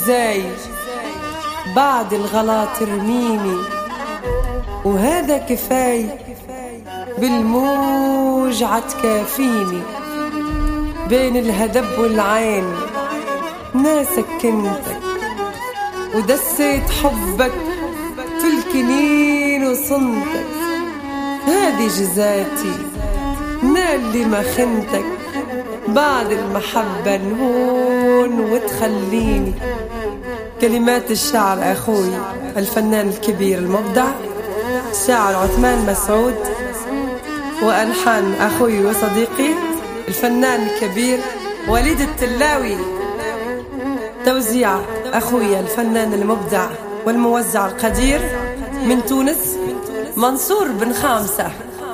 جزاي بعد الغلا ترميني، وهذا كفاي بالموج عتكافيني. بين الهدب والعين ناسك كنتك، ودسيت حبك في الكنين وصنتك. هذه جزاتي نالي ما خنتك، بعد المحبة نهون وتخليني. كلمات الشاعر أخوي الفنان الكبير المبدع الشاعر عثمان مسعود، وألحان أخوي وصديقي الفنان الكبير وليد التلاوي، توزيع أخوي الفنان المبدع والموزع القدير من تونس منصور بن خامسة.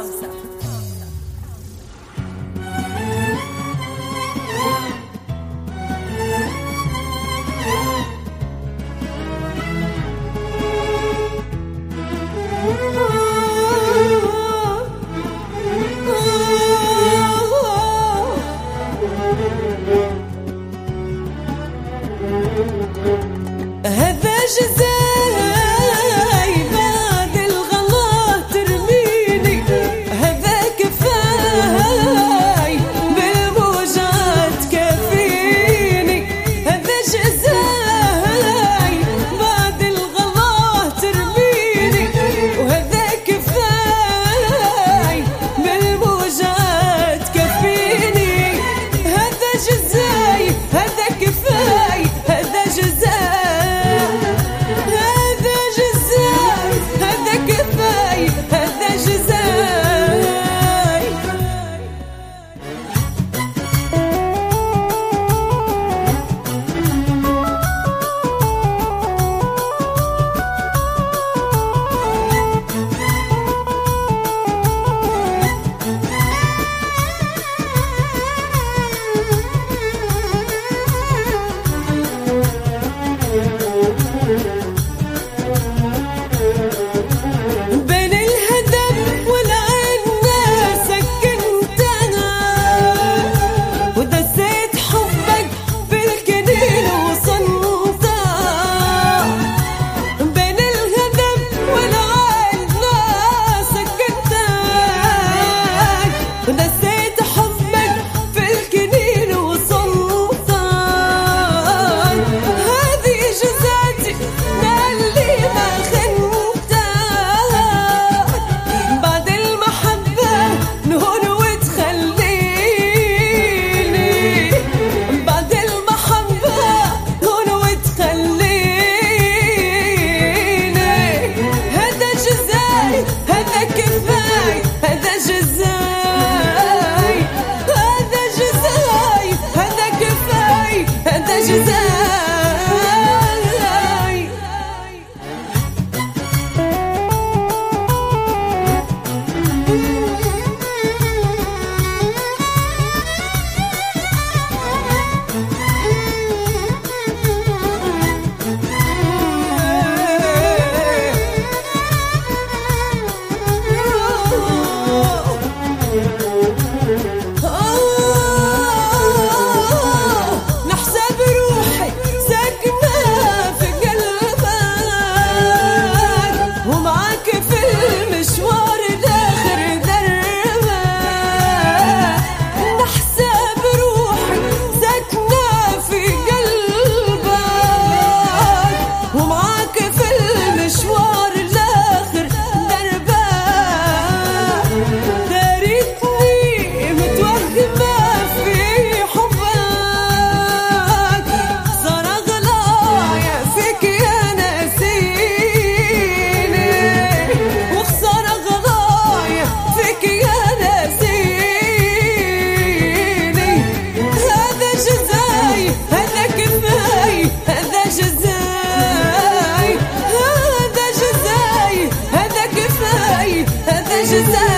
هذا جزاي بعد الغلا ترميني، هذا كفاي بالموجات كافيني. هذا جزاي بعد الغلا ترميني، وهذا كفاي بالموجات كافيني. هذا جزاي هذا كفاي هذا جزاي جزاي